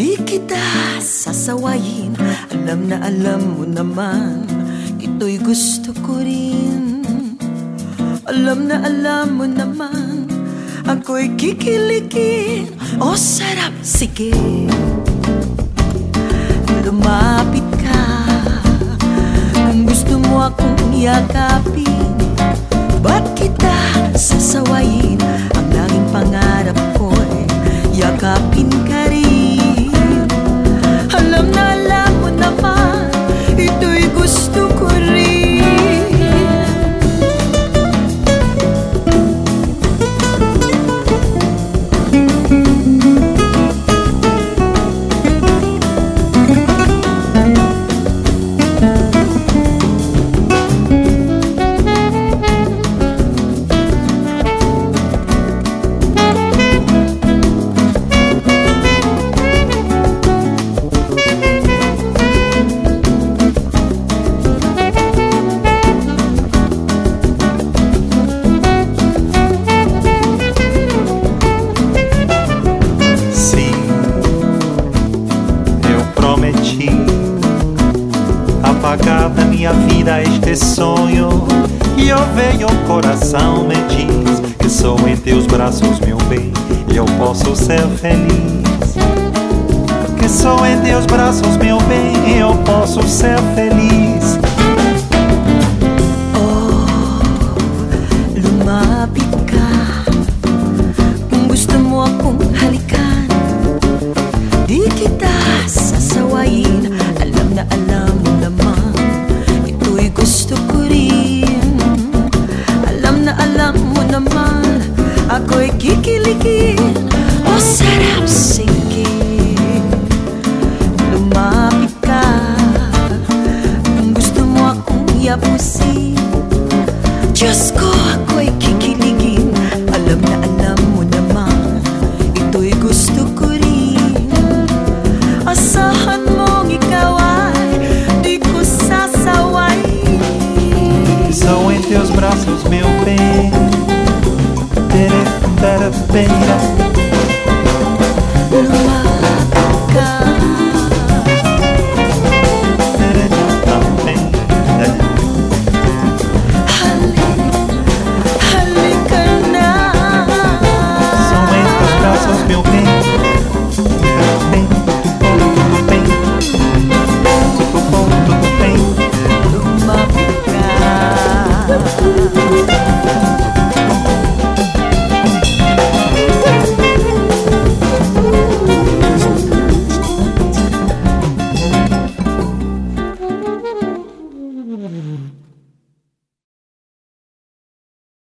Di kita sasawayin, alam mo naman, ito'y gusto ko rin. Alam mo naman, ako'y kikiligin. O sarap, sige, lumapit ka. Kung gusto mo akong yakapin, ba't kita sasawayin? Ang laging pangarap ko'y yakapin ka rin. Alam mo naman, ito'y gusto ko rin. Apagar da minha vida este sonho, e eu vejo o coração me diz que sou em teus braços, meu bem, e eu posso ser feliz. Que sou em teus braços, meu bem, e eu posso ser feliz.